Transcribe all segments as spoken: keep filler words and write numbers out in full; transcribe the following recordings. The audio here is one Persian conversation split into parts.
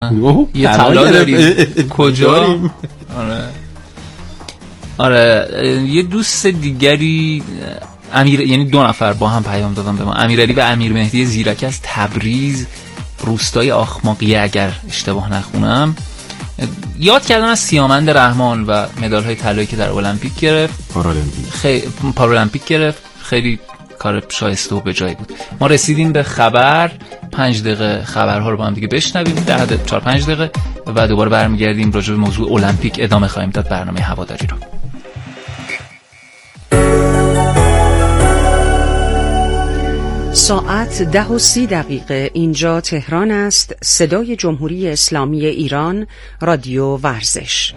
یه طلا داریم کجا؟ آره آره یه دوست دیگری امیر، یعنی دو نفر با هم پیام دادن به ما، امیرعلی و امیر مهدی زیرک از تبریز روستای آخماقیه اگر اشتباه نخونم، یاد کردن از سیامند رحمان و مدال‌های طلایی که در المپیک گرفت، پارالمپیک خیلی پارالمپیک گرفت. خیلی کار شایسته و به جایی بود. ما رسیدیم به خبر، پنج دقیقه خبرها رو با هم دیگه بشنویم، ده چهار پنج دقیقه و دوباره برمیگردیم راجع به موضوع المپیک ادامه خواهیم داد برنامه هواداری رو. ساعت ده و سی دقیقه اینجا تهران است. صدای جمهوری اسلامی ایران، رادیو ورزش.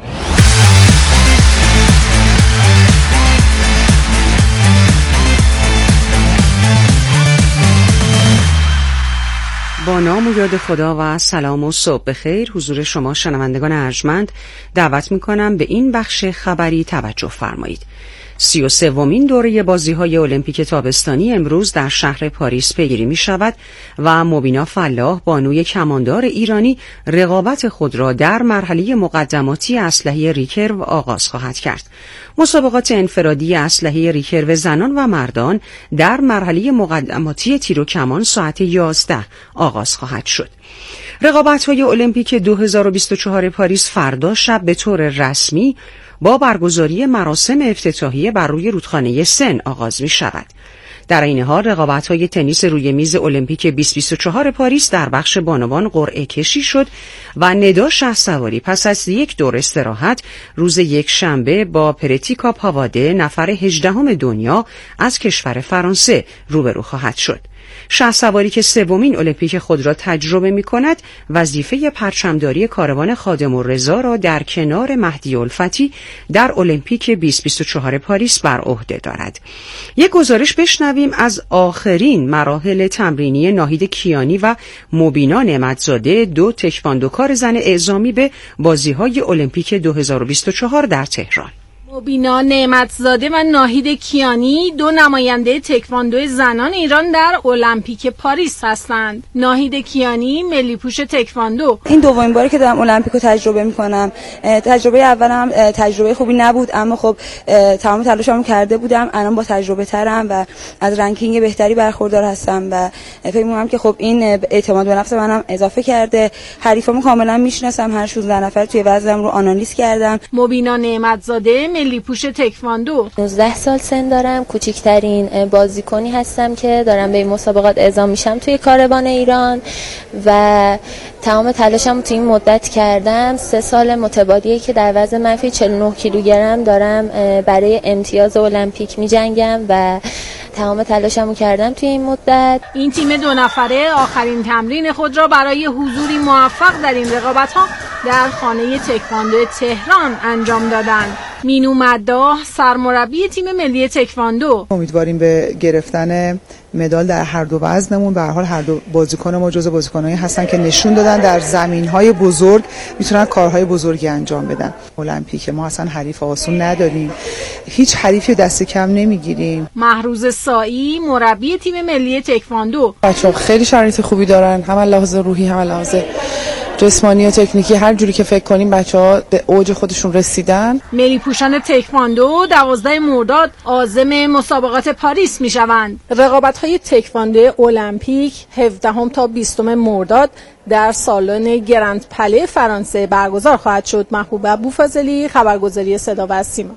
با نام و یاد خدا و سلام و صبح بخیر حضور شما شنوندگان ارجمند دعوت می‌کنم به این بخش خبری توجه فرمایید. سی و سومین دوره بازی‌های المپیک تابستانی امروز در شهر پاریس پیگیری می‌شود و مبینا فلاح بانوی کماندار ایرانی رقابت خود را در مرحله مقدماتی اسلحه ریکرو آغاز خواهد کرد. مسابقات انفرادی اسلحه ریکرو زنان و مردان در مرحله مقدماتی تیر و کمان ساعت یازده آغاز خواهد شد. رقابت‌های المپیک دو هزار و بیست و چهار پاریس فردا شب به طور رسمی با برگزاری مراسم افتتاحیه بر روی رودخانه سن آغاز می شود. در این حال رقابت‌های تنیس روی میز المپیک بیست و بیست و چهار پاریس در بخش بانوان قرعه کشی شد و ندا شهسواری پس از یک دور استراحت روز یک شنبه با پرتیکا پاواده نفر هجدهم دنیا از کشور فرانسه روبرو خواهد شد. شهسواری که سومین المپیک خود را تجربه می کند وظیفه پرچمداری کاروان خادم الرضا را در کنار مهدی الفتی در المپیک بیست و بیست و چهار پاریس بر عهده دارد. یک گزارش بشنویم از آخرین مراحل تمرینی ناهید کیانی و مبینا نعمتزاده، دو تکواندوکار زن اعزامی به بازی‌های المپیک دو هزار و بیست و چهار در تهران. مبینا نعمتزاده و ناهید کیانی دو نماینده تکواندو زنان ایران در المپیک پاریس هستند. ناهید کیانی ملی پوش تکواندو. این دومین باره که دارم المپیک رو تجربه میکنم. تجربه اولم تجربه خوبی نبود، اما خب تمام تلاشمو کرده بودم. الان با تجربه ترم و از رنکینگ بهتری برخوردار هستم و فکر میکنم که خب این اعتماد به نفس منم اضافه کرده. حریفامو کاملا میشناسم، هر شانزده نفر توی وزنم رو آنالیز کردم. مبینا نعمتزاده ملی پوش تکواندو. نوزده سال سن دارم، کوچکترین بازیکنی هستم که دارم به این مسابقات اعزام میشم توی کاروان ایران و تمام تلاشمو توی این مدت کردم. سه سال متوالیه که در وزن منفی چهل و نه کیلوگرم دارم برای امتیاز المپیک میجنگم و تمام تلاشمو کردم توی این مدت. این تیم دو نفره آخرین تمرین خود را برای حضوری موفق در این رقابت‌ها در خانه تکواندو تهران انجام دادند. مینو مداح سرمربی تیم ملی تکواندو: امیدواریم به گرفتن مدال در هر دو وزنمون. به هر حال هر دو بازیکن ما جزو بازیکنایی هستن که نشون دادن در زمین‌های بزرگ میتونن کارهای بزرگی انجام بدن. المپیک ما اصلا حریف آسون نداریم، هیچ حریفی دست کم نمیگیریم. محروز سایی مربی تیم ملی تکواندو: بچه‌ها خیلی شرایط خوبی دارن، هم لحاظ روحی هم لحاظ جسمانی و تکنیکی، هر جوری که فکر کنیم بچه‌ها به اوج خودشون رسیدن. ملی پوشان تکواندو دوازده مرداد عازم مسابقات پاریس میشوند. رقابت‌های تکواندو المپیک هفدهم تا بیستم مرداد در سالن گرند پله فرانسه برگزار خواهد شد. محبوب ابوفاضلی، خبرگزاری صدا و سیما.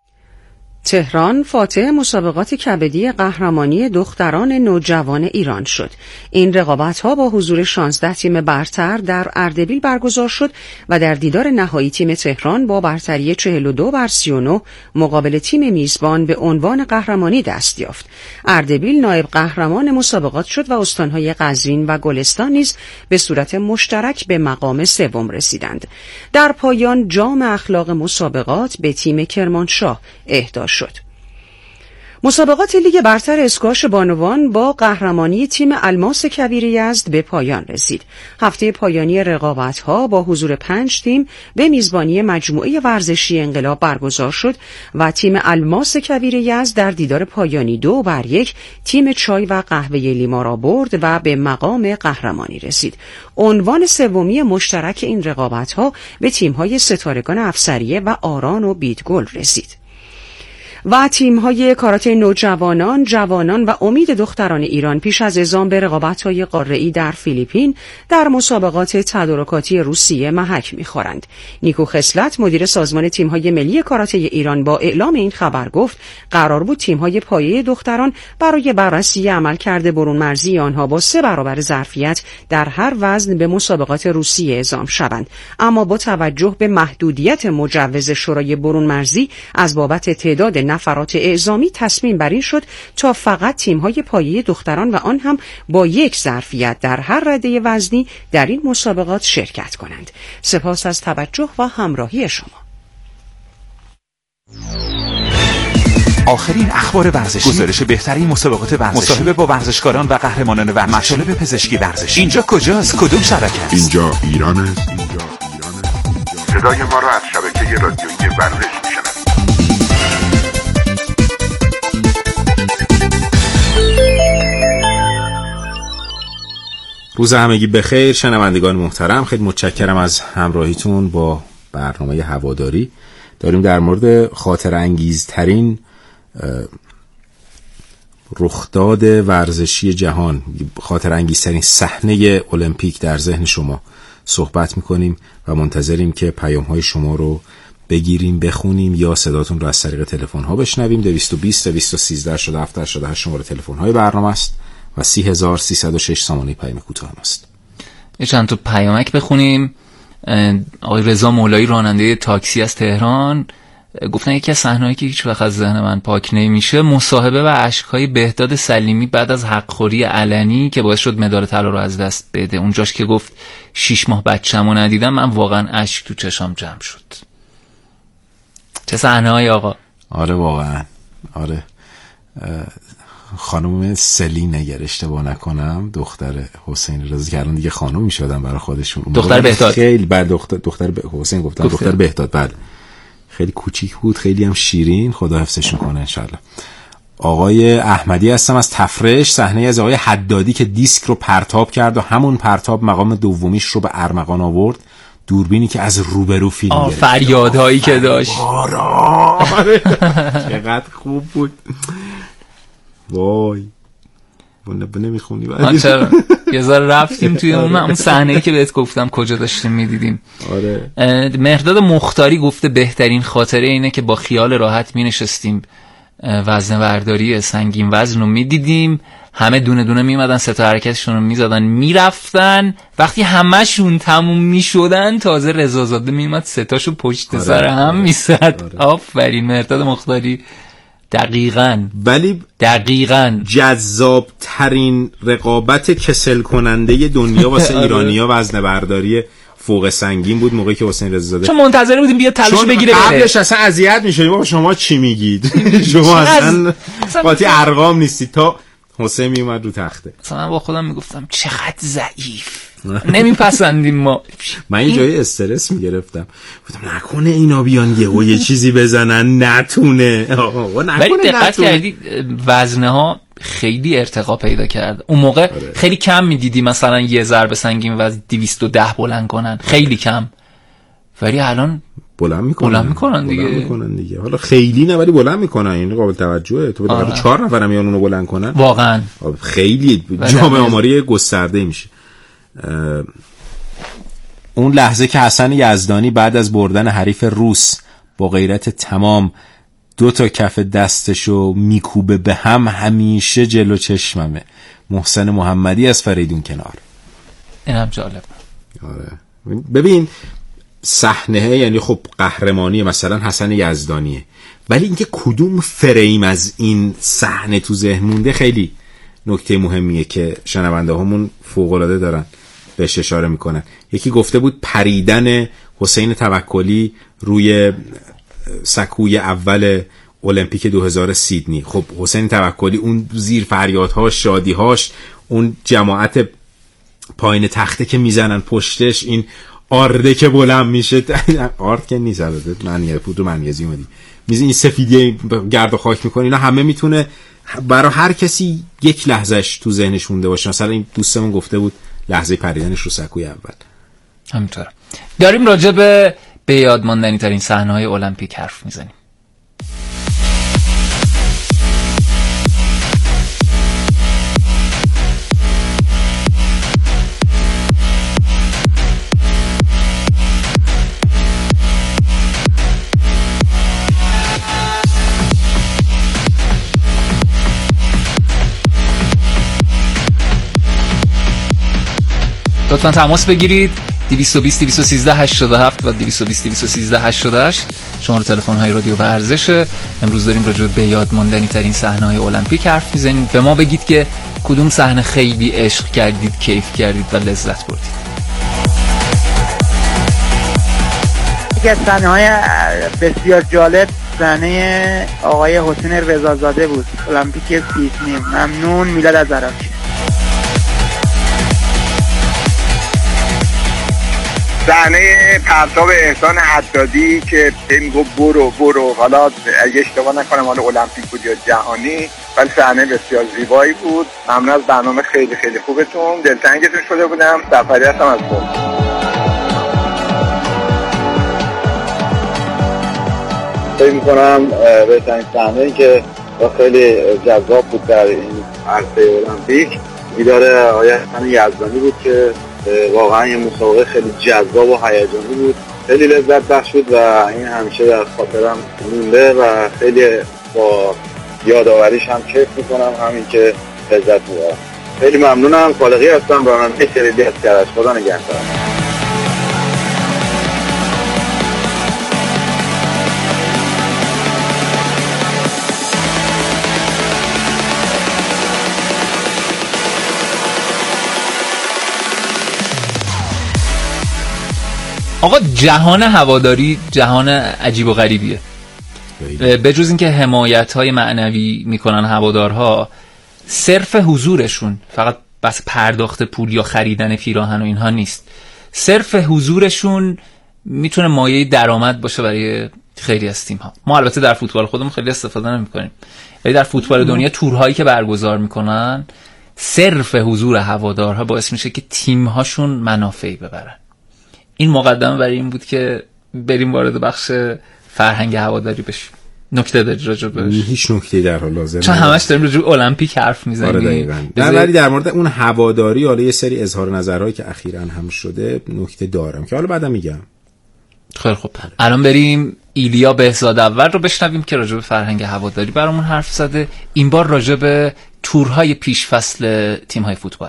تهران فاتح مسابقات کبدی قهرمانی دختران نوجوان ایران شد. این رقابت‌ها با حضور شانزده تیم برتر در اردبیل برگزار شد و در دیدار نهایی تیم تهران با برتری چهل و دو بر سی و نه مقابل تیم میزبان به عنوان قهرمانی دست یافت. اردبیل نایب قهرمان مسابقات شد و استان‌های قزوین و گلستان نیز به صورت مشترک به مقام سوم رسیدند. در پایان جام اخلاق مسابقات به تیم کرمانشاه اهدا شد. مسابقات لیگ برتر اسکواش بانوان با قهرمانی تیم الماس کبیر یزد به پایان رسید. هفته پایانی رقابت‌ها با حضور پنج تیم به میزبانی مجموعه ورزشی انقلاب برگزار شد و تیم الماس کبیر یزد در دیدار پایانی دو بر یک تیم چای و قهوه لیما را برد و به مقام قهرمانی رسید. عنوان سومی مشترک این رقابت‌ها به تیم‌های ستارگان افسریه و آران و بیتگل رسید. و تیم‌های کاراته نوجوانان، جوانان و امید دختران ایران پیش از اعزام به رقابت‌های قاره‌ای در فیلیپین در مسابقات تدارکاتی روسیه محک می‌خورند. نیکو خصلت، مدیر سازمان تیم‌های ملی کاراته ایران، با اعلام این خبر گفت قرار بود تیم‌های پایه دختران برای بررسی عملکرد برون مرزی آنها با سه برابر ظرفیت در هر وزن به مسابقات روسیه اعزام شوند، اما با توجه به محدودیت مجوز شورای برون مرزی از بابت تعداد نفرات اعزامی تصمیم بر این شد تا فقط تیم‌های پایه دختران و آن هم با یک ظرفیت در هر رده وزنی در این مسابقات شرکت کنند. سپاس از توجه و همراهی شما. آخرین اخبار ورزشی، گزارش بهترین مسابقات ورزشی، مصاحبه با ورزشکاران و قهرمانان ورزشی، مطالب پزشکی ورزشی. اینجا کجاست؟ کدوم شبکه است؟ اینجا ایران است. اینجا ایران است. صدای ما را از شبکه رادیویی ورزش میشنوید. روز همگی بخیر شنوندگان محترم، خیلی متشکرم از همراهیتون با برنامه هواداری. داریم در مورد خاطر انگیزترین رخداد ورزشی جهان، خاطر انگیزترین صحنه المپیک در ذهن شما صحبت میکنیم و منتظریم که پیام‌های شما رو بگیریم، بخونیم یا صداتون رو از طریق تلفن ها بشنویم. دویست و بیست دویست و سیزده هشتاد و هفت هشتاد و هشت شماره تلفن های برنامه است و سی هزار سیصد و شش سامانه پیام کوتاه است. یه چند تا پیامک بخونیم. آقای رضا مولایی راننده تاکسی از تهران گفتن یکی از صحنه‌هایی که هیچ وقت از ذهن من پاک نمیشه مصاحبه و اشک‌های بهداد سلیمی بعد از حقخوری علنی که باعث شد مدال طلا رو از دست بده. اونجاش که گفت شش ماه بچه‌مو ندیدم، من واقعا اشک تو چشام جمع شد. چه صحنه‌ای آقا؟ آره واقعا آره. خانم سلین اگر اشتباه نکنم دختر حسین رضا که الان دیگه خانم میشدن برای خودشون، دختر بهداد خیلی بعد دختر دختر ب... حسین گفتن گفته. دختر بهداد بعد خیلی کوچیک بود، خیلی هم شیرین، خدا حفظش میکنه انشالله. آقای احمدی هستم از تفرش. صحنه از آقای حدادی که دیسک رو پرتاب کرد و همون پرتاب مقام دومیش رو به ارمغان آورد، دوربینی که از روبرو فیلم گرفت، فریادهایی که داشت چقدر خوب بود. وای بونه بونه میخونی بعد چرا یه ذره رفتیم توی اون اون صحنه‌ای که بهت گفتم کجا داشتیم میدیدیم. آره. مهرداد مختاری گفته بهترین خاطره اینه که با خیال راحت مینشستیم وزن برداری سنگین وزن رو میدیدیم، همه دونه دونه میمدن سه تا حرکتشون رو میزدن میرفتن، وقتی همه‌شون تموم میشدن تازه رضازاده میومد سه تاشو پشت آره. سر هم میزد. آره. آفرین مهرداد مختاری. دقیقاً ولی دقیقاً جذاب ترین رقابت کسل کننده دنیا واسه ایرانی‌ها وزن برداری فوق سنگین بود موقعی که حسین رضازاده، چون منتظر بودیم بیا تلاش بگیره بره. قبلش اصلا اذیت می‌شدیم بابا شما چی میگید؟ شما اصلا قاطی ارقام نیستید تا حسین میومد رو تخته. مثلا من با خودم میگفتم چقدر ضعیف، نمیپسندیم ما. من این جای استرس میگرفتم، گفتم نکنه اینا بیان یهو یه چیزی بزنن نتونه. ولی دقت کردی وزنه ها خیلی ارتقا پیدا کرد. اون موقع آره. خیلی کم میدیدی مثلا یه ضربه سنگین وزن دویست و ده بلند کنن، خیلی کم، ولی الان بلند میکنن بلند میکنن دیگه. بلند میکنن دیگه. حالا خیلی نه ولی بلند میکنن، این قابل توجهه. تو بده آره. چهار نفرم میان اونو بلند کنن، واقعا خیلی جامعه آماری گسترده میشه. اون لحظه که حسن یزدانی بعد از بردن حریف روس با غیرت تمام دو تا کف دستشو میکوبه به هم، همیشه جلو چشممه. محسن محمدی از فریدون کنار. اینم جالب. آره ببین صحنه، یعنی خب قهرمانی مثلا حسن یزدانیه، ولی اینکه کدوم فریم از این صحنه تو ذهن مونده خیلی نکته مهمیه که شنونده همون فوق‌العاده دارن بهش اشاره میکنن. یکی گفته بود پریدن حسین توکلی روی سکوی اول المپیک دو هزار سیدنی. خب حسین توکلی اون زیر فریادهاش، شادیهاش، اون جماعت پایین تخته که میزنن پشتش، این آرده که بلند میشه، آرد که نیست البته، من پودر منیزی اومدی میز این سفیدی گرد و خاک میکنه، اینا همه میتونه برای هر کسی یک لحظهش تو ذهنش مونده باشه. مثلا این دوستمون گفته بود لحظه پریدنش رو سکوی اول. همینطوره. داریم راجع به به یاد ماندنی ترین صحنه‌های المپیک حرف میزنیم. لطفاً تماس بگیرید دویست و بیست دویست و سیزده هشتاد و هفت و دویست و بیست دویست و سیزده هشتاد و هشت شماره تلفن های رادیو ورزش. امروز داریم راجع به یاد ماندنی ترین صحنه های المپیک حرف میزنیم. به ما بگید که کدوم صحنه خیلی عشق کردید، کیف کردید و لذت بردید. یکی از صحنه‌های بسیار جالب صحنه آقای حسین رضازاده بود، المپیک سیدنی. ممنون. میلاد از عراق. صحنه پرتاب احسان حدادی که تیم گفت برو برو، حالا اگه اشتباه نکنم مال المپیک بود یا جهانی، ولی صحنه بسیار زیبایی بود. ممنون از برنامه خیلی خیلی خوبتون، دلتنگتون شده بودم. سفری هستم از بود. فکر می‌کنم بهترین صحنه‌ای که خیلی جذاب بود در این عرصه المپیک دیدار آقای حسن یزدانی بود که واقعا یه مسابقه خیلی جذاب و هیجانی بود، خیلی لذت بخش بود و این همیشه در خاطرم مونده و خیلی با یادآوریش هم کیف میکنم، همین که لذت میبرم. خیلی ممنونم. خالقی هستم، راننده خیلی از کرج. خدا نگهدار. آقا جهان هواداری جهان عجیب و غریبیه. به جز اینکه حمایت‌های معنوی میکنن هوادارها، صرف حضورشون فقط بس پرداخت پول یا خریدن پیراهن و اینها نیست. صرف حضورشون میتونه مایه درآمد باشه برای خیلی از تیم‌ها. ما البته در فوتبال خودمون خیلی استفاده نمی‌کنیم، ولی در فوتبال دنیا تورهایی که برگزار میکنن، صرف حضور هوادارها باعث میشه که تیم‌هاشون منافعی ببرن. این مقدمه برای این بود که بریم وارد بخش فرهنگ هواداری بشیم. نکته داری راجع بهش؟ هیچ نکته‌ای در حال حاضر چون همش داریم راجع به المپیک حرف میزنیم. آره دقیقاً. بذار... ولی در مورد اون هواداری حالا یه سری اظهار نظرهایی که اخیراً هم شده نکته دارم که حالا بعدا میگم. خیلی خوب. الان بریم ایلیا بهزاد اول رو بشنویم که راجع به فرهنگ هواداری برامون حرف زده. این بار راجع به تورهای پیش فصل تیم‌های فوتبال.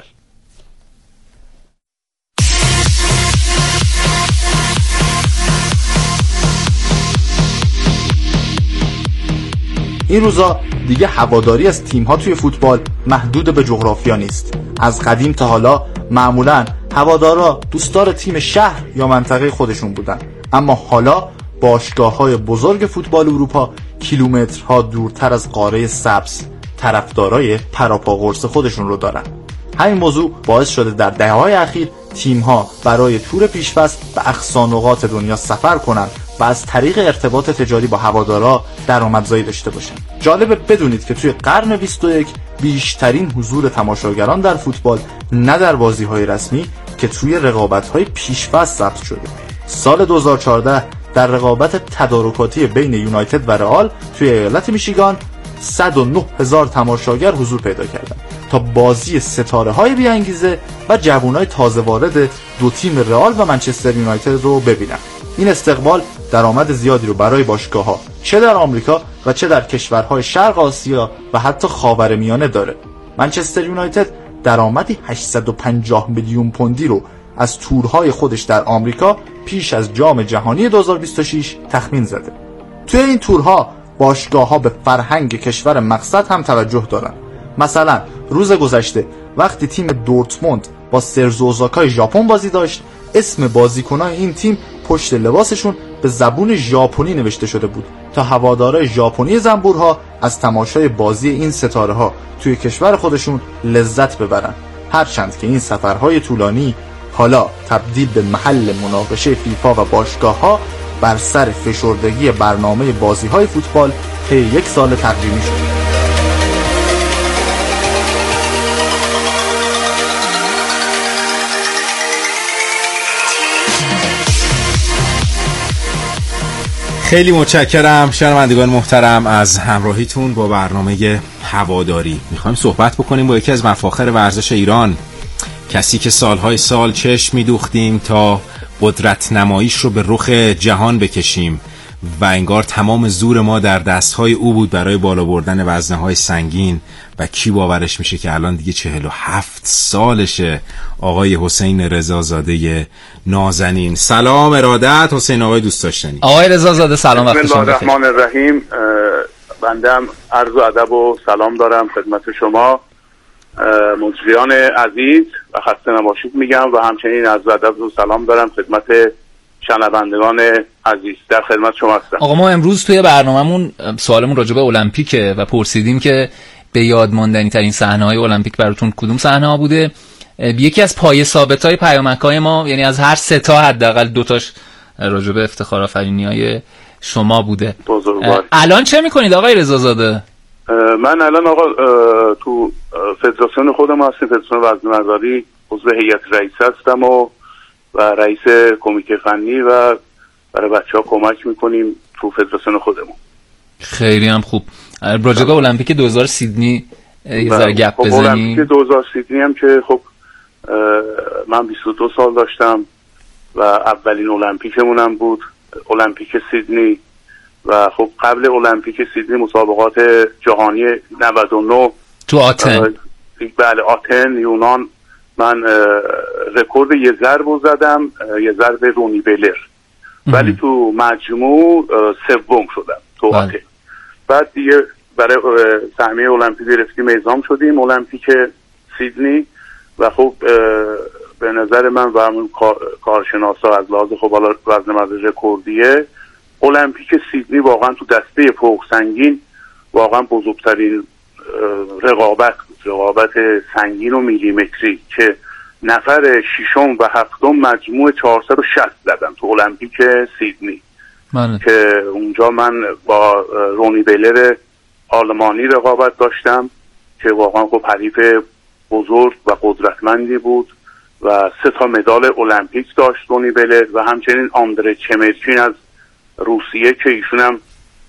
این روزا دیگه هواداری از تیم‌ها توی فوتبال محدود به جغرافیا نیست. از قدیم تا حالا معمولاً هوادارا دوستدار تیم شهر یا منطقه خودشون بودن، اما حالا باشگاه‌های بزرگ فوتبال اروپا کیلومترها دورتر از قاره سبز طرفدارای پراپاقرص خودشون رو دارن. همین موضوع باعث شده در دهه‌های اخیر تیم‌ها برای تور پیش‌فصل به اقصانقاط دنیا سفر کنن و از طریق ارتباط تجاری با هوادارا درآمدزایی داشته باشن. جالبه بدونید که توی قرن بیست و یک بیشترین حضور تماشاگران در فوتبال نه در بازی‌های رسمی که توی رقابت‌های پیش‌فصل ثبت شده. سال دو هزار و چهارده در رقابت تدارکاتی بین یونایتد و رئال توی ایالت میشیگان صد و نه هزار تماشاگر حضور پیدا کردند تا بازی ستاره‌های بی‌انگیزه و جوانای تازه وارد دو تیم رئال و منچستر یونایتد رو ببینن. این استقبال درآمد زیادی رو برای باشگاه‌ها چه در آمریکا و چه در کشورهای شرق آسیا و حتی خاورمیانه داره. منچستر یونایتد درآمدی هشتصد و پنجاه میلیون پوندی رو از تورهای خودش در آمریکا پیش از جام جهانی دو هزار و بیست و شش تخمین زده. توی این تورها باشگاه‌ها به فرهنگ کشور مقصد هم توجه دارن. مثلا روز گذشته وقتی تیم دورتموند با سرزو اوزاکای ژاپن بازی داشت، اسم بازیکنان این تیم پشت لباسشون به زبون ژاپنی نوشته شده بود تا هوادارهای ژاپنی زنبورها از تماشای بازی این ستاره‌ها توی کشور خودشون لذت ببرن. هرچند که این سفرهای طولانی حالا تبدیل به محل مناقشه فیفا و باشگاه‌ها بر سر فشردگی برنامه بازی‌های فوتبال طی یک سال تقویمی شد. خیلی متشکرم شنوندگان محترم از همراهیتون با برنامه هواداری. میخوایم صحبت بکنیم با یکی از مفاخر ورزش ایران، کسی که سالهای سال چشم میدوختیم تا قدرت نماییش رو به رخ جهان بکشیم و انگار تمام زور ما در دستهای او بود برای بالا بردن وزنه‌های سنگین و کی باورش میشه که الان دیگه چهل و هفت سالشه. آقای حسین رضازاده نازنین. سلام ارادت حسین آقای دوست داشتنی. آقای رضازاده سلام، وقت شما بخیر. بسم الله الرحمن الرحیم. بنده هم عرض و ادب و سلام دارم خدمت شما مجریان عزیز و خسته نباشید میگم و همچنین عرض و ادب و سلام دارم خدمت شنوندگان عزیز. در خدمت شما هستم. آقا ما امروز توی برنامه‌مون سوالمون راجع به المپیکه و پرسیدیم که به یاد ماندنی ترین صحنه‌های المپیک براتون کدوم صحنه‌ها بوده. یکی از پایه ثابت‌های پیامک‌های ما، یعنی از هر سه تا حداقل دو تاش راجع به افتخار آفرینی‌های شما بوده. بزرگوار. الان چه می‌کنید آقای رضازاده؟ من الان آقا تو فدراسیون خودم هستم، فدراسیون وزنه‌برداری، عضو هیئت رئیس هستم و و رئیس کمیته فنی و برای بچه‌ها کمک می‌کنیم تو فدراسیون خودمون. خیلی هم خوب. راجع به المپیک دو هزار سیدنی یه ذره گپ بزنیم. المپیک دو هزار سیدنی هم که خب من بیست و دو سال داشتم و اولین المپیکمونم بود المپیک سیدنی و خب قبل المپیک سیدنی مسابقات جهانی نود و نه تو آتن. بله آتن یونان من رکورد یه ضرب زدم، یه ضرب رونی بلر، ولی تو مجموع سوم شدم تو آتن. بعد دیگه برای سهمیه المپیک رفتیم اعزام شدیم المپیک سیدنی و خب به نظر من و همون کارشناسا از لحاظ خب حالا وزن مرد رکوردیه المپیک سیدنی واقعا تو دسته فوق سنگین واقعا بزرگترین رقابت رقابت سنگین و میلیمتری که نفر ششم و هفتم مجموع چهارصد و شصت زدن تو المپیک سیدنی من. که اونجا من با رونی بیلر آلمانی رقابت داشتم که واقعا خب حریف بزرگ و قدرتمندی بود و سه تا مدال المپیک داشت رونی بیلر و همچنین آندره چمرچین از روسیه که ایشون هم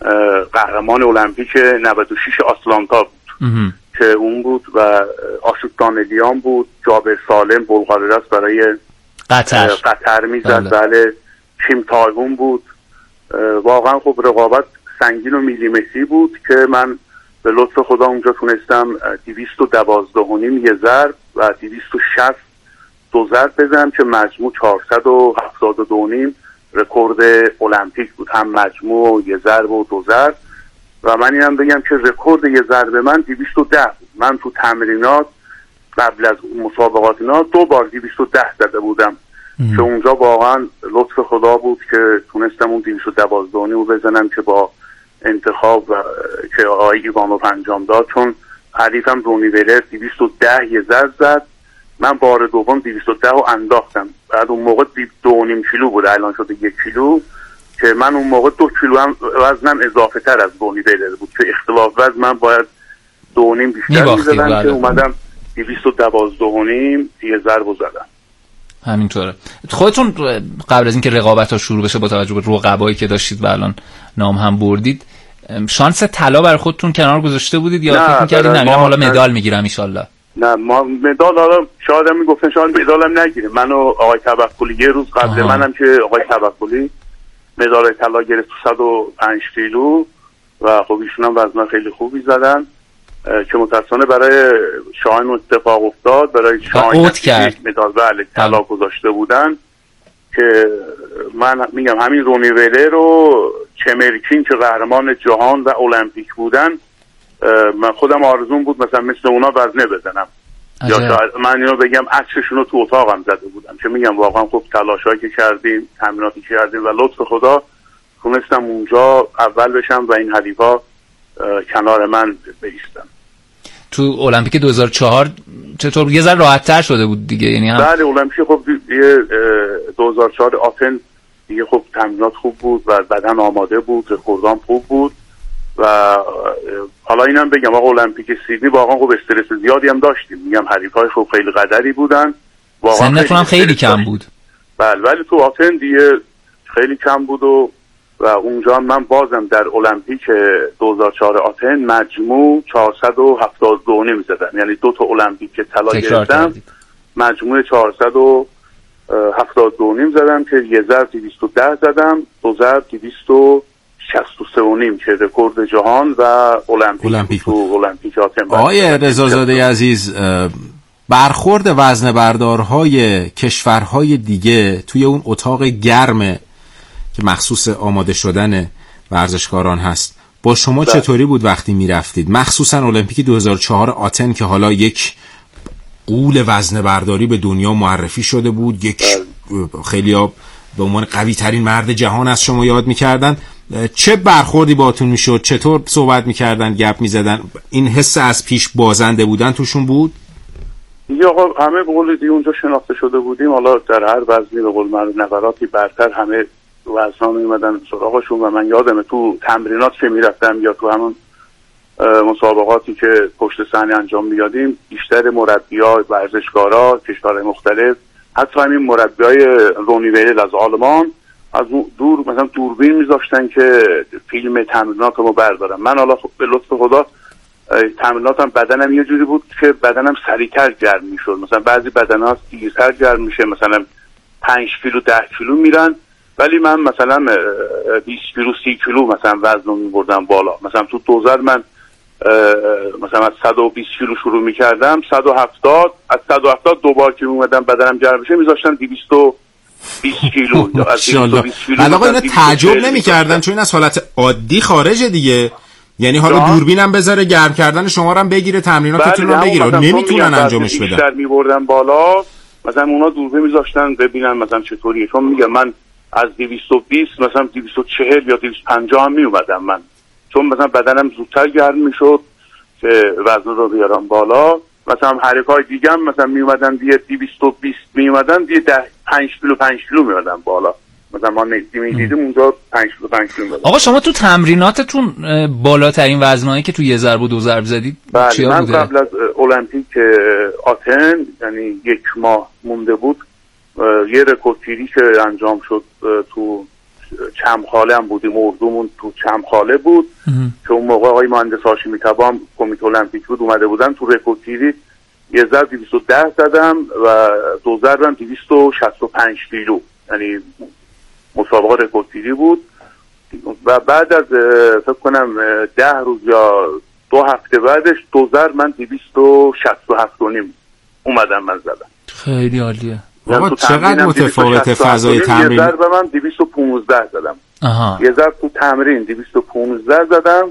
قهرمان المپیک نود و شش آتلانتا بود اه. که اون بود و آشوک دانلیان بود، جابر سالم بلغارست برای قطر قطر میزد، بله کیم تایون بود. واقعا خب رقابت سنگین و میلیمتری بود که من به لطف خدا اونجا تونستم دویست و دوازده و نیم یه ضرب و دویست و شصت دو ضرب بزنم که مجموع چهارصد و هفتاد و دو و نیم رکورد المپیک بود، هم مجموع و یه ضرب و دو ضرب. و من اینم بگم که رکورد یه ضرب من دویست و ده بود. من تو تمرینات قبل از مسابقات اینا دو بار دویست و ده زده بودم ام. که اونجا واقعا لطف خدا بود که تونستم اون دویست و دوازده و نیم رو بزنم که با انتخاب و که آقای ایوانوف انجام داد، چون حریفم رونی بیلر دویست و ده یه ضرب زد، من بار دوم دویست و ده رو انداختم. بعد اون موقع دو و نیم کیلو بود، الان شده یک کیلو که من اون موقع دو کیلو هم وزنم اضافه تر از رونی بیلر بود که اختلاف وزن من باید دو و نیم بیشتر میزدم که اومدم دویست و دوازده و نیم یه ضرب زدم. همینطوره. خودتون قبل از اینکه رقابت ها شروع بشه با توجه به رقبایی که داشتید و الان نام هم بردید شانس طلا برای خودتون کنار گذاشته بودید یا فکر می‌کردید نه حالا مدال میگیرم ان شاءالله؟ نه ما مدال حالا شاید هم میگفتن شاید مدالم نگیریم. من و آقای توکلی یه روز قبل آها. منم که آقای توکلی مدال طلا گرفت تو صد و پنج کیلو و خب ایشون هم وزن خیلی خوبی زدن که متأسفانه برای شاهین اتفاق افتاد، برای شاهین مدال بله طلا گذاشته بودن که من میگم همین رونی بیلر و چمرچین که قهرمان جهان و المپیک بودن من خودم آرزوم بود مثلا مثل اونا وزنه بزنم عجب. یا شاید من اینو بگم عکسشون رو تو اتاقم زده بودم که میگم واقعا خب تلاشایی که کردیم تمریناتی که کردیم و لطف خدا تونستم اونجا اول بشم و این حریفا کنار من بایستن. تو المپیک دو هزار و چهار چطور یه ذره راحت‌تر شده بود دیگه؟ یعنی هم بله المپیک خب دیگه دو هزار و چهار آتن دیگه خب تمرینات خوب بود و بدن آماده بود، رکوردام خوب بود و حالا اینم بگم آقا المپیک سیدنی واقعا خب استرس زیادی هم داشتیم. میگم حریفای خب خیلی قدری بودن، واقعا سنتون هم خیلی کم بود. بله ولی تو آتن دیگه خیلی کم بود و و اونجا من بازم در المپیک دو هزار و چهار آتن مجموع چهارصد و هفتاد و دو نیم زدم، یعنی دو تا المپیک طلا گرفتم، مجموع چهارصد و هفتاد و دو نیم زدم که یه ضرب دویست و ده زدم، دو ضرب دویست و شصت و سه و نیم که رکورد جهان و المپیک, المپیک تو المپیک آتن. آقای رضازاده عزیز، برخورد وزنه بردارهای کشورهای دیگه توی اون اتاق گرم که مخصوص آماده شدن ورزشکاران هست با شما ده. چطوری بود وقتی میرفتید؟ مخصوصا المپیک دو هزار و چهار آتن که حالا یک غول وزنه برداری به دنیا معرفی شده بود، یک خیلی ها به عنوان قوی ترین مرد جهان از شما یاد میکردن، چه برخوردی باتون میشد؟ چطور صحبت میکردن، گپ میزدن؟ این حس از پیش بازنده بودن توشون بود؟ یا آقا همه به قول دیگه اونجا شناخته شده بودیم، حالا در هر وزنی به قول من نفراتی برتر همه وزنا میومدن سراغشون و من یادمه تو تمرینات که میرفتم یا تو همون مسابقاتی که پشت صحنه انجام میدادیم بیشتر مربی‌ها، ورزشکارا، کشورهای مختلف، حتی همین مربیای رونی ویل از آلمان از دور مثلا دوربین میذاشتن که فیلم تمریناتمو بردارم. من حالا به لطف خدا تمریناتم بدنم یه جوری بود که بدنم سریعتر گرم میشد، مثلا بعضی بدن‌ها دیرتر گرم میشه، مثلا پنج کیلو ده کیلو میرن ولی من مثلا بیست کیلو سی کیلو مثلا وزن میبردم بالا. مثلا تو دوزر من مثلا از صد و بیست کیلو شروع میکردم، صد و هفتاد از صد و هفتاد دوبار که اومدم بدنم گرم بشه میذاشتن دویست و بیست کیلو. علاقه اینا تعجب نمیکردن چون این از حالت عادی خارجه دیگه، یعنی حالا دوربینم بذاره گرم کردن شما رو هم بگیره، تمریناتتون رو بگیره، نمیتونن انجامش بدن. بیشتر میبردن بالا، مثلا اونا دوربین میذاشتن ببینن مثلا چطوریه، چون میگم من از دویست و بیست مثلا دویست و چهل یا دویست و پنجاه هم میومدم من، چون مثلا بدنم زودتر گرم میشد که وزن رو بیارم بالا. مثلا حرکای دیگه هم مثلا میومدن دیگه دویست و بیست میومدن دیگه ده پنج کیلو پنج کیلو میومدن بالا، مثلا ما میدیدیم اونجا پنج کیلو پنج کیلو میومدن. آقا شما تو تمریناتتون بالاترین وزنایی که تو یه ضرب و دو ضرب زدید چیا من بوده؟ من قبل از المپیک آتن یعنی یک ماه مونده بود یه رکوردگیری که انجام شد تو چمخاله هم بودیم، اردومون تو چمخاله بود که اون موقع آقای مهندس هاشمی تبا کمیته المپیک بود اومده بودن، تو رکوردگیری یه ضرب دویست و ده زدم و دو ضربم دویست و شصت و پنج کیلو، یعنی مسابقه رکوردگیری بود. و بعد از فکر کنم ده روز یا دو هفته بعدش دو ضرب من دویست و شصت و هفت و نیم اومدم من زدم. خیلی عالیه. آقا چقدر متفاوت فضای تمرین؟ یه ضرب من دویست و پانزده زدم. آها. یه ضرب تو تمرین دویست و پانزده زدم،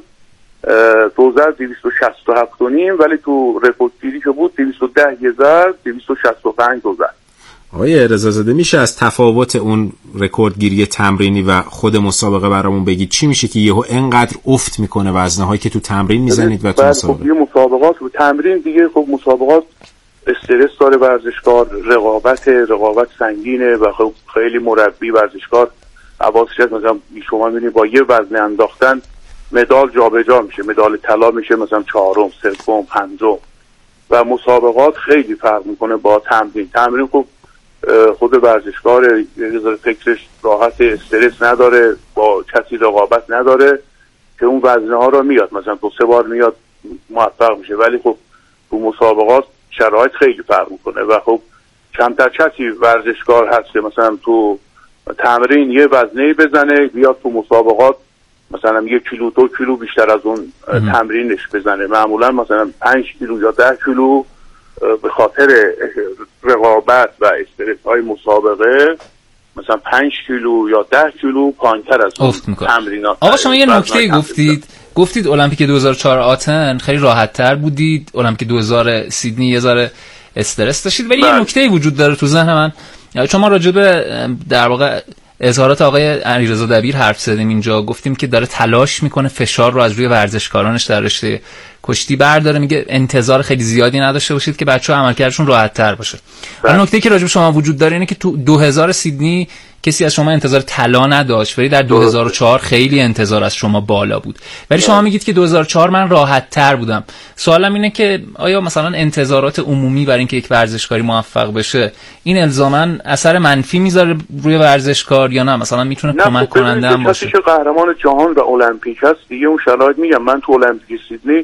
دو ضرب دویست و شصت و هفت و نیم، ولی تو رکوردگیری که بود دویست و ده یه ضرب، دویست و شصت و پنج دو ضرب. آقای رضازاده میشه از تفاوت اون رکوردگیری تمرینی و خود مسابقه برامون بگید چی میشه که یهو انقدر افت میکنه وزنهایی که تو تمرین میزنید و تو مسابقه؟ خب یه مسابقات و تمرین دیگه، خب مسابقات استرس داره ورزشکار، رقابت رقابت سنگینه و خب خیلی مربی ورزشکار حواسش هست، مثلا شما میبینید با یه وزن انداختن مدال جابجا میشه، مدال طلا میشه مثلا چهارم، سوم، پنجم و مسابقات خیلی فرق میکنه با تمرین. تمرین خب خود ورزشکار یه ذره فکرش راحت، استرس نداره، با کسی رقابت نداره که اون وزنه ها رو میاد مثلا دو سه بار میاد موفق میشه، ولی خب تو مسابقات شرایط خیلی فرق میکنه و خب کمتر کسی ورزشکار هست که مثلا تو تمرین یه وزنه‌ای بزنه بیاد تو مسابقات مثلا یک کیلو دو کیلو بیشتر از اون تمرینش بزنه. معمولا مثلا پنج کیلو یا ده کیلو به خاطر رقابت و استرس های مسابقه مثلا پنج کیلو یا ده کیلو پایین‌تر از اون تمرینات. آقا شما یه نکته گفتید گفتید المپیک دو هزار و چهار آتن خیلی راحت تر بودید، المپیک دو هزار سیدنی یه ذره استرس داشتید، ولی یه نکته وجود داره تو ذهن من، چون ما راجع به در واقع اظهارات آقای علیرضا دبیر حرف زدیم اینجا، گفتیم که داره تلاش میکنه فشار رو از روی ورزشکارانش در رشته کشتی برداره. میگه انتظار خیلی زیادی نداشته باشید که بچه‌ها عملکردشون راحت تر باشه. اون نکته که راجع شما وجود داره اینه که تو دو هزار سیدنی کسی از شما انتظار طلا نداشت، ولی در دو هزار و چهار خیلی انتظار از شما بالا بود. ولی شما میگید که دو هزار و چهار من راحت تر بودم. سوالم اینه که آیا مثلا انتظارات عمومی برای اینکه یک ورزشکاری موفق بشه این الزاما اثر منفی میذاره روی ورزشکار یا نه مثلا میتونه کمک کننده هم باشه؟ کسی که قهرمان جهان و المپیک هست دیگه اون شرایط، میگم من تو المپیک سیدنی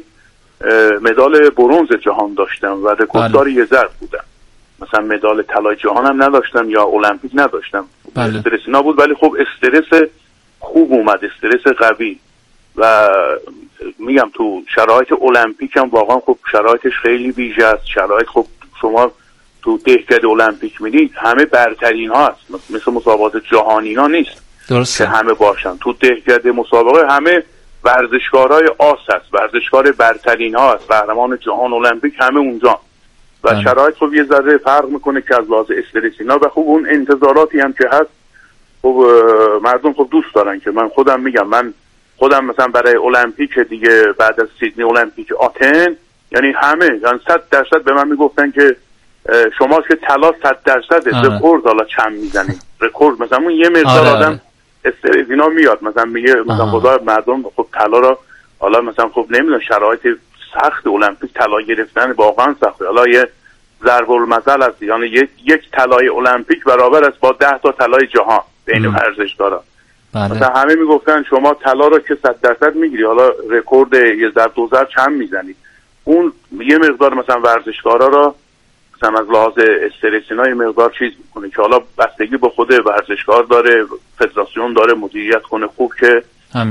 مدال برنز جهان داشتم و رکورددار یه ضرب بودم، مثلا مدال طلای جهان هم نداشتم یا المپیک نداشتم. بله. استرس نبود، ولی خب استرس خوب اومد، استرس قوی، و میگم تو شرایط المپیک هم واقعا خب شرایطش خیلی ویژه است. شرایط خب شما تو دهکده المپیک میدید همه برترین ها هست، مثل مسابقات جهانی ها نیست درسته که همه باشن. تو دهکده مسابقه همه ورزشکارای آس هست، ورزشکار برترین ها هست، قهرمان جهان المپیک همه اونجا و آه. شرایط خب یه ذره فرق میکنه که از لحاظ استرسینا و خب اون انتظاراتی هم که هست خب مردم خب دوست دارن که من خودم میگم من خودم مثلا برای المپیک دیگه بعد از سیدنی المپیک آتن یعنی همه یعنی صد درصد به من میگفتن که شما که طلا صد درصد رکورد حالا چند میزنید رکورد مثلا اون یه مقدار آره آدم استرس اینا میاد مثلا میگه مثلا خدا مردم خب طلا را حالا مثلا خب نمیدونم شرایط سخت المپیک طلا گرفتن واقعا سخته، حالا یه ضرب المثل است یعنی یک یک طلای المپیک برابر است با ده تا طلای جهان بین ورزشکارا. مثلا همه میگفتن شما طلا را که صد درصد میگیری حالا رکورد یه ضرب دو ضرب چند میزنی، اون یه مقدار مثلا ورزشکارا را مثلا از لحاظ استرسینا یه مقدار چیز میکنه که حالا بستگی به خود ورزشکار داره، فدراسیون داره مدیریت کنه خوب که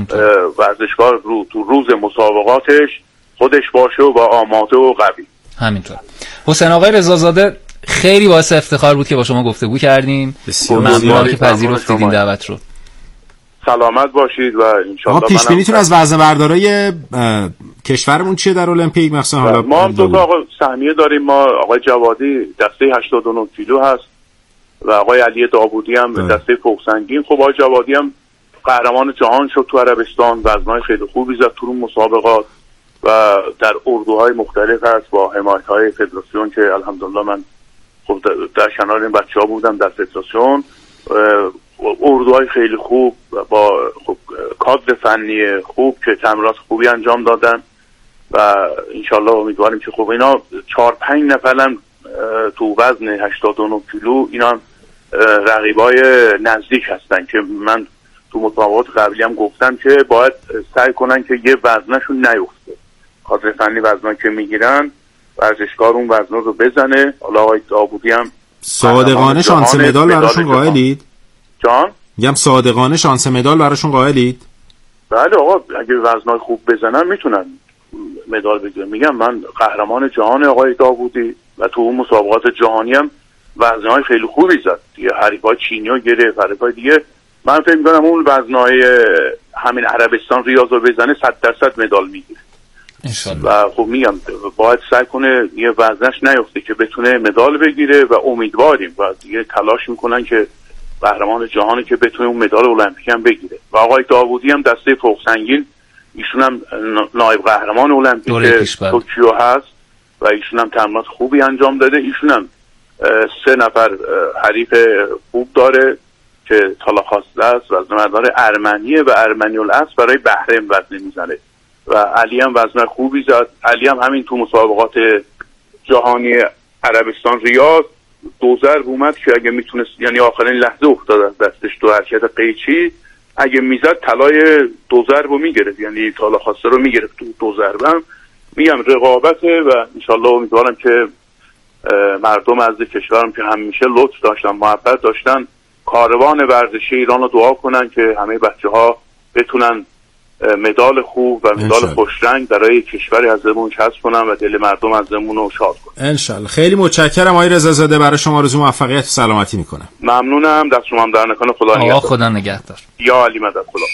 ورزشکار رو تو روز مسابقاتش خودش باشه و با آماده و قوی. همینطور. حسین آقای رضازاده خیلی باعث افتخار بود که با شما گفتگو کردیم. ممنونم که پذیرفتید این دعوت رو. سلامت باشید و ان شاء الله. پیش بینیتون از وزنه بردارای کشورمون چیه در المپیک مثلا؟ حالا ما هم دو تا آقا سهمیه داریم. ما آقای جوادی دسته هشتاد و نه کیلو هست و آقای علی داوودی هم ده. دسته فوق سنگین. خب آقای جوادی هم قهرمان جهان شد تو عربستان، وزنای خیلی خوبی زد تو مسابقات و در اردوهای مختلف هست با حمایت‌های فدراسیون که الحمدلله من خب در کنار این بچه‌ها بودم در فدراسیون، اردوهای خیلی خوب با خب کادر فنی خوب که تمرینات خوبی انجام دادن و انشالله امیدواریم که خب اینا چهار پنج نفرن تو وزن هشتاد و نه کیلو اینا رقیبای نزدیک هستن که من تو مسابقات قبلی هم گفتم که باید سعی کنن که یه وزنشون نیفته، کادر فنی وزنا که میگیرن ورزشکار اون وزنا رو بزنه. حالا آقای داوودی هم صادقانه شانس مدال براشون قائلید؟ جان؟ میگم صادقانه شانس مدال براشون قائلید؟ بله آقا اگه وزنای خوب بزنن میتونن مدال بگیرن. میگم من قهرمان جهان آقای داوودی و تو اون مسابقات جهانی هم وزنای خیلی خوبی زد دیگه، حریفای چینی‌ها گرفت، حریفای دیگه. من فکر می‌کنم اون وزنای همین عربستان ریاض رو بزنه صد درصد مدال میگیره و خب میگم باید سعی کنه یه وزنش نیفته که بتونه مدال بگیره و امیدواریم و دیگه تلاش میکنن که قهرمان جهانی که بتونه اون مدال المپیک هم بگیره. و آقای داوودی هم دسته فوق سنگین ایشون هم نایب قهرمان المپیک توکیو هست و ایشون هم تمرینات خوبی انجام داده. ایشون هم سه نفر حریف خوب داره که تالاخاسته است وزن مردان ارمنیه و ارمنی الاصل برای بحرین وزن میزنه و علی هم وزن خوبی زد. علی هم همین تو مسابقات جهانی عربستان ریاض دو ضرب اومد که اگه میتونست یعنی آخرین لحظه افتاد دستش تو حرکت قیچی، اگه میزد طلای دو ضرب رو میگرفت یعنی طلا خواسته رو میگرفت تو دو ضرب. هم میگم رقابته و انشالله امیدوارم که مردم از کشورم که همیشه لطف داشتن محبت داشتن کاروان ورزشی ایران رو دعا کنن که همه بچه ها بتونن مدال خوب و مدال خوشرنگ برای کشور ازمون کسب کنن و دل مردم ازمون رو شاد کنن انشالله. خیلی متشکرم آقای رضازاده، برای شما آرزوی موفقیت و سلامتی میکنم. ممنونم، دست شما هم در نکنه. خدا نگهدار. خدا نگهدار. یا علی مدد. خدا.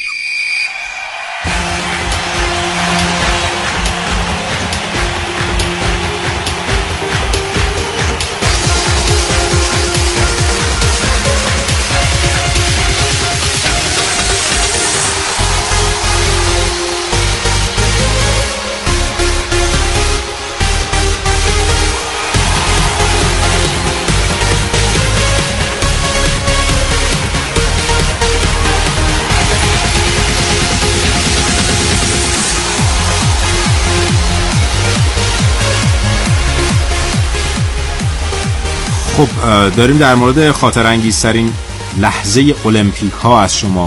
خب داریم در مورد خاطر انگیزترین لحظه المپیک ها از شما